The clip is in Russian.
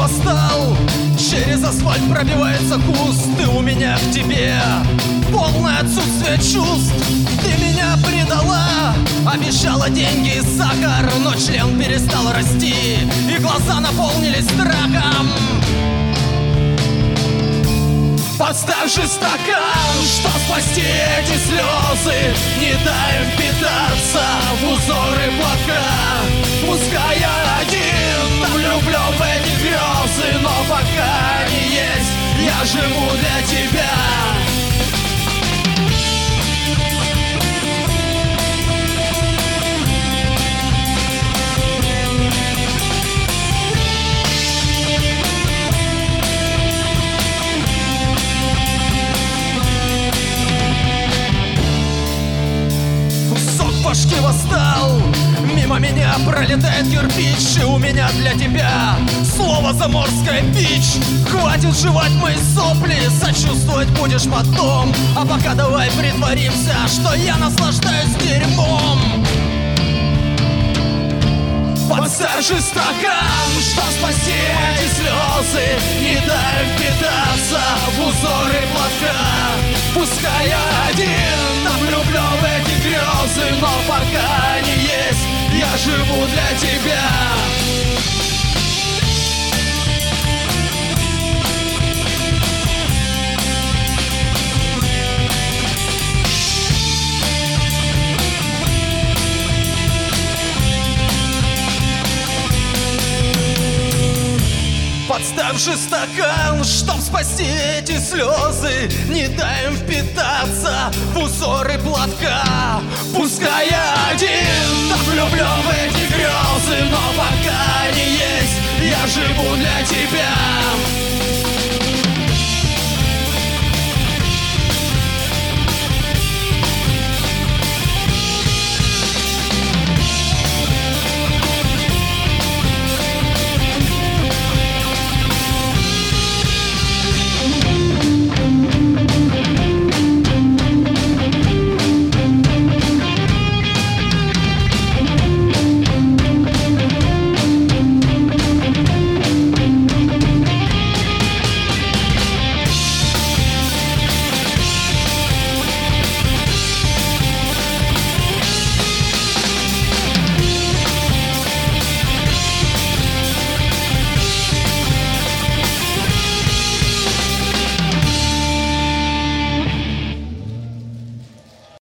восстал, через асфальт пробивается куст. Ты у меня в тебе полное отсутствие чувств. Ты меня предала, обещала деньги и сахар, но член перестал расти, и глаза наполнились страхом. Подставь же стакан, чтоб спасти эти слезы. Не дай им впитаться в узоры платка. Пускай я один влюблю в эти грезы, но пока они есть, я живу для тебя. Башки восстал, мимо меня пролетает кирпич, и у меня для тебя слово заморская печь. Хватит жевать мои сопли, сочувствовать будешь потом. А пока давай притворимся, что я наслаждаюсь дерьмом. Подставь же стакан, чтоб спасти эти слезы. Не дай впитаться в узоры платка. Пускай я один там влюблю в эти грезы, но пока они есть, я живу для тебя. Подставь же стакан, чтоб спасти эти слезы. Не дай им впитаться в узоры платка. Пускай я один так влюблю в эти грезы, но пока они есть, я живу для тебя.